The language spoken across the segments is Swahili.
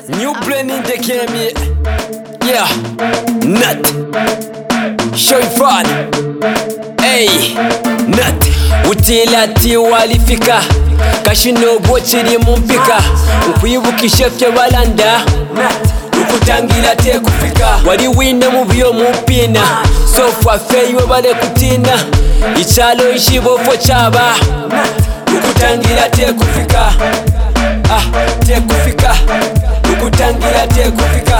New blend in the game, yeah. Nut. Show you fun. Hey, nut. Utilati walifika kashino bochiri mumpika ukwibukishe fye balanda ukutangira te kufika wali wina mubyo mupina sofa feyo bale kutina ichalo ishibofo chaba ukutangira te kufika te kufika ukutangira te kufika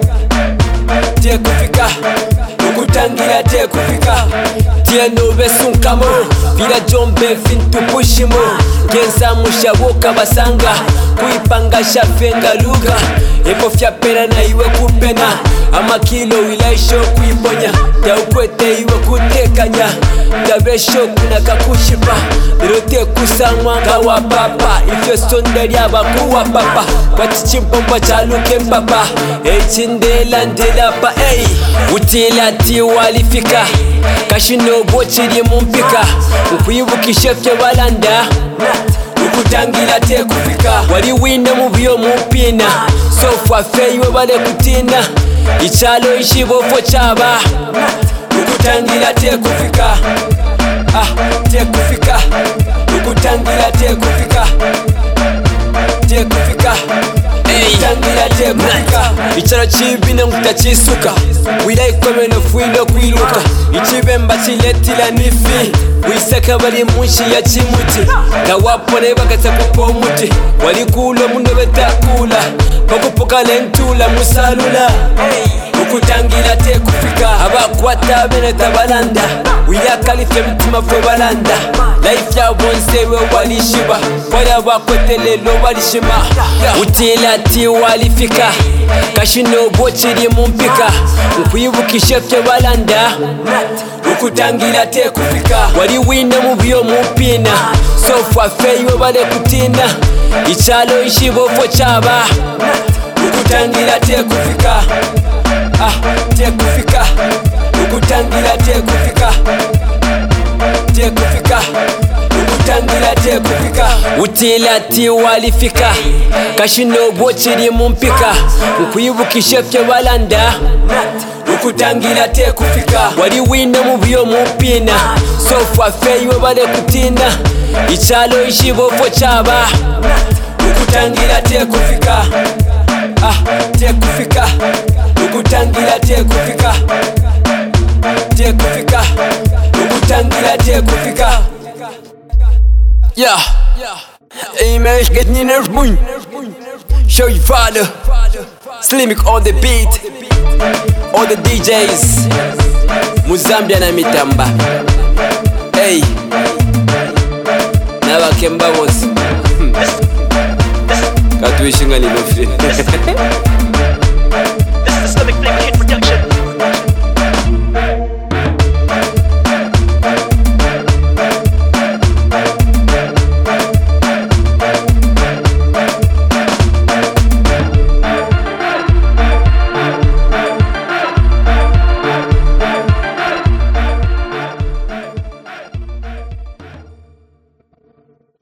te kufika ukutangira te kufika tieno besunkamo vila jombe fintu pushimo kenza mushaboka basanga kuipanga shafenga luga epo fyapera na iwe kupena amakilo wilaisho kuiponya ya ukwete iwe kutekanya dabesho kuna kakushipa nirote kusamwa nga wa papa ifyo sonde lyaba kuwa papa watichimpompa chaluke mpapa echindela ndelapa ey utilati walifika kashino bochiri mumpika ukwibukishe fye balanda ukutangira te kufika wali wina mubyo mupina sofa feyo bale kutina ichalo ishibofo chaba ukutangira te kufika te kufika ukutangira te kufika te kufika ukutangira te kufika ichalo chibina ngutachisuka wila ikomeno fuilo kwiluka ichibemba chiletila nifi wisaka bali munshi ya chimuti na wapone bakata kupo muti walikulo muno betakula bakupoka lentula musalula ukutangira te kufika abakwata beneta balanda wila kalife mtima fwe balanda life ya bonsewe walishiba wala bakwetelelo walishima utilati walifika kashino bochiri mumpika ukwibukishe fye balanda ukutangira te kufika wali wina mubyo mupina sofa feyo bale kutina ichalo ishibofo chaba ukutangira te kufika te kufika ukutangira te kufika te kufika ukutangira te kufika utilati walifika kashino bochiri mumpika ukwibukishe fye balanda ukutangira te kufika wali wina mubyo mupina sofa feyo bale kutina ichalo ishibofo chaba ukutangira te kufika te kufika ukutangira te kufika te kufika ukutangira te kufika yeah hey man get in there boy show you father Slimik on the beat all the DJs Muzambia na mitamba hey nabakemba bose katuishinga ni lofre This is the Slimik Flavor Hit Production.